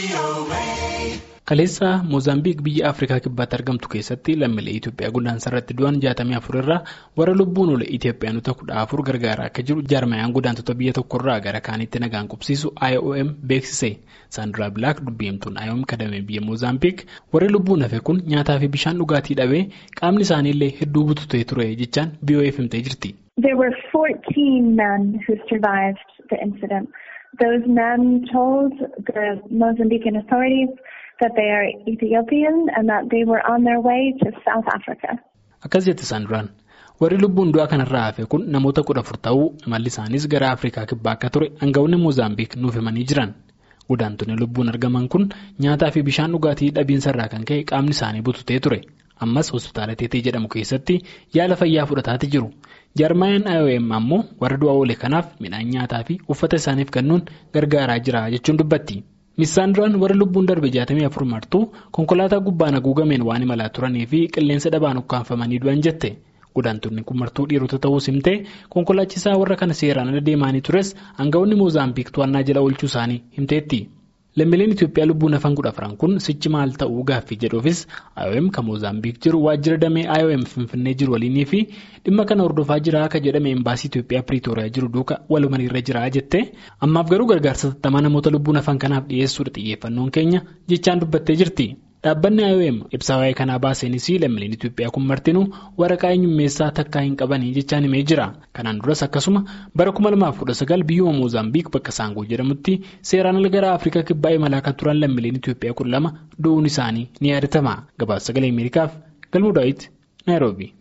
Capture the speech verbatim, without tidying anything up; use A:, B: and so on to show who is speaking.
A: Kaleessa Mozaambiik biyya Afrikaa kibbaatti argamtu keessatti lammiilee Itoophiyaa godaansa irratti du'an jaatamii afur irraa warra lubbuun oole Itoophiyaanota kudha afur gargaaraa akka jiru jaarmayaan godaantota biyya tokkorraa gara kaanitti nagaan qubsiisu I O M beeksise. Saanduraa Bilaak dubbiimtuun I O M kadamee biyya Mozaambiik warri lubbuun hafe kun nyaataa fi bishaan dhugaatii dhabee qaamni isaanii illee hedduu bututee ture jechaan B O F himtee jirti.
B: There were fourteen men who survived the incident. Those men told the Mozambican authorities that they are Ethiopian and that they were on their way to South Africa.
A: Akkas jette Saanduraan. Warri lubbuun du'a kanarraa hafe kun namoota kudha afur ta'uu imalli isaanis gara Afrikaa kibbaa akka ture aangawoonni Mozaambiik nuuf himanii jiran. Godaantonni lubbuun argaman kun nyaataa fi bishaan dhugaatii dhabiinsarraa kan ka'e qaamni isaanii bututee ture. Ammas hospitaala Teetee jedhamu keessatti yaala fayyaa fudhataati jiru. Jaarmayaan I O M ammoo warra du'a oole kanaaf midhaan nyaataa fi uffata isaaniif kennuun gargaaraa jira jechuun dubbatti. Saanduraan warra lubbuun darbe jaatamii afur martuu konkolaataa gubbaan haguugameen waan imalaa turanii fi qilleensa dhabaan ukkaanfamanii du'an jette. Godaantonni kun martuu dhiirota ta'uu simtee konkolaachisaa warra kana seeraan ala deemanii tures aangawoonni Mozaambiik to'annaa jala oolchuu isaanii himteetti. Lammiileen Itoophiyaa lubbuun hafan kudha afran kun sichi maal ta'uu gaaffii jedhuufis I O M kan Mozaambiik jiru waajjira damee I O M Finfinnee jiru waliinii fi dhimma kana hordofaa jira akka jedhame embaasii Itoophiyaa Piriitooriyaa jiru duuka walumaniirra jira jette. Ammaaf garuu gargaarsa tattamaa namoota lubbuun hafan kanaaf dhiyeessuudha xiyyeeffannoon keenya jechaan dubbattee jirti. Dhaabbanni I O M ibsa waa'ee kanaa baaseenis lammiileen Itoophiyaa kun martinuu waraqaa eenyummeessaa takkaa hin qabanii jechaan himee jira. Kanaan duras akkasuma bara kuma lamaaf kudha sagal biyyuma Mozaambiik bakka Saangoo jedhamutti seeraan ala gara Afrikaa kibbaa imalaa kan turan lammiileen Itoophiyaa kun lama du'uun isaanii ni yaadatama. Gabaasa sagalee Ameerikaaf Galmuu Daawit Naayiroobii.